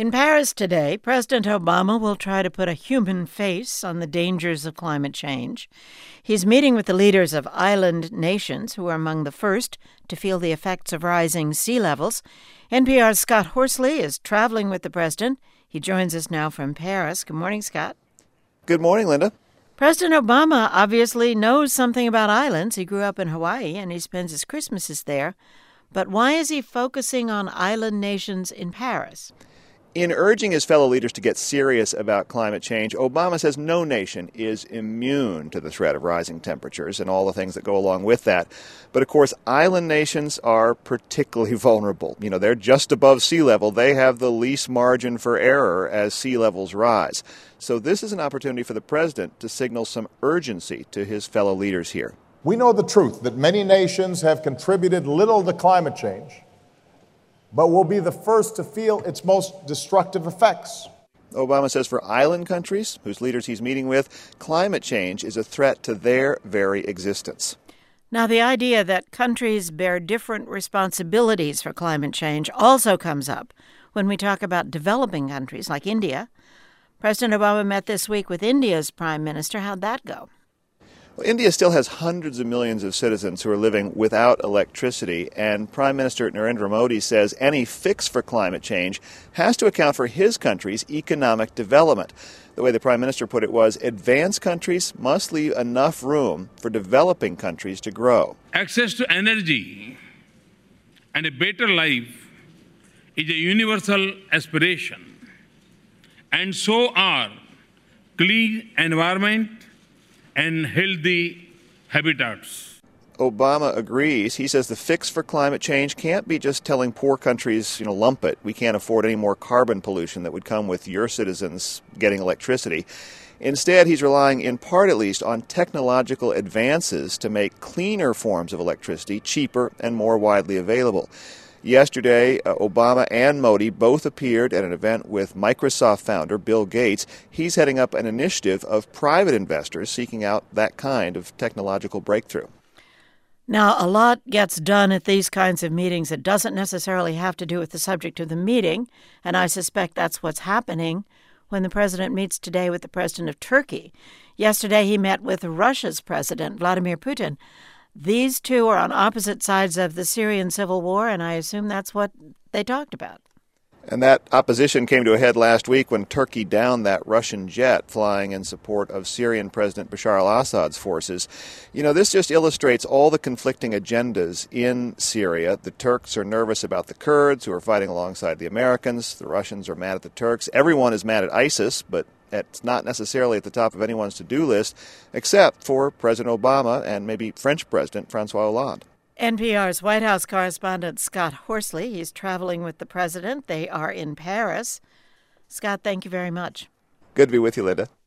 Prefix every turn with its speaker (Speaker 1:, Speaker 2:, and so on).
Speaker 1: In Paris today, President Obama will try to put a human face on the dangers of climate change. He's meeting with the leaders of island nations who are among the first to feel the effects of rising sea levels. NPR's Scott Horsley is traveling with the president. He joins us now from Paris. Good morning, Scott.
Speaker 2: Good morning, Linda.
Speaker 1: President Obama obviously knows something about islands. He grew up in Hawaii and he spends his Christmases there. But why is he focusing on island nations in Paris?
Speaker 2: In urging his fellow leaders to get serious about climate change, Obama says no nation is immune to the threat of rising temperatures and all the things that go along with that. But of course, island nations are particularly vulnerable. They're just above sea level. They have the least margin for error as sea levels rise. So this is an opportunity for the president to signal some urgency to his fellow leaders here.
Speaker 3: We know the truth that many nations have contributed little to climate change, but will be the first to feel its most destructive effects.
Speaker 2: Obama says for island countries, whose leaders he's meeting with, climate change is a threat to their very existence.
Speaker 1: Now, the idea that countries bear different responsibilities for climate change also comes up when we talk about developing countries like India. President Obama met this week with India's prime minister. How'd that go?
Speaker 2: Well, India still has hundreds of millions of citizens who are living without electricity, and Prime Minister Narendra Modi says any fix for climate change has to account for his country's economic development. The way the Prime Minister put it was, advanced countries must leave enough room for developing countries to grow.
Speaker 4: Access to energy and a better life is a universal aspiration, and so are clean environment and healthy habitats.
Speaker 2: Obama agrees. He says the fix for climate change can't be just telling poor countries, lump it. We can't afford any more carbon pollution that would come with your citizens getting electricity. Instead, he's relying, in part at least, on technological advances to make cleaner forms of electricity cheaper and more widely available. Yesterday, Obama and Modi both appeared at an event with Microsoft founder Bill Gates. He's heading up an initiative of private investors seeking out that kind of technological breakthrough.
Speaker 1: Now, a lot gets done at these kinds of meetings that doesn't necessarily have to do with the subject of the meeting, and I suspect that's what's happening when the president meets today with the president of Turkey. Yesterday, he met with Russia's president, Vladimir Putin. These two are on opposite sides of the Syrian civil war, and I assume that's what they talked about.
Speaker 2: And that opposition came to a head last week when Turkey downed that Russian jet flying in support of Syrian President Bashar al-Assad's forces. This just illustrates all the conflicting agendas in Syria. The Turks are nervous about the Kurds, who are fighting alongside the Americans. The Russians are mad at the Turks. Everyone is mad at ISIS, but it's not necessarily at the top of anyone's to-do list, except for President Obama and maybe French President Francois Hollande.
Speaker 1: NPR's White House correspondent Scott Horsley. He's traveling with the president. They are in Paris. Scott, thank you very much.
Speaker 2: Good to be with you, Linda.